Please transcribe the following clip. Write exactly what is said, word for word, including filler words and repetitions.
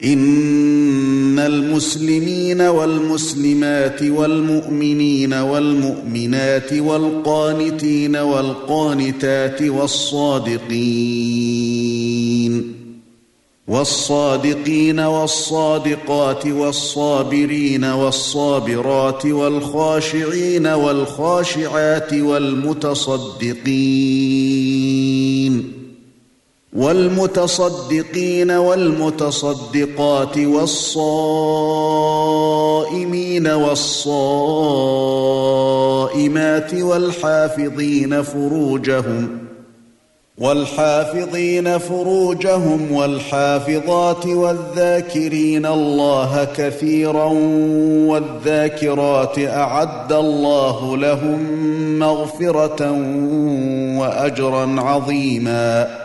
إن المسلمين والمسلمات والمؤمنين والمؤمنات والقانتين والقانتات والصادقين والصادقين والصادقات والصابرين والصابرات والخاشعين والخاشعات والمتصدقين والمتصدقين والمتصدقات والصائمين والصائمات والحافظين فروجهم والحافظين فروجهم والحافظات والذاكرين الله كثيرا والذاكرات أعد الله لهم مغفرة وأجرا عظيما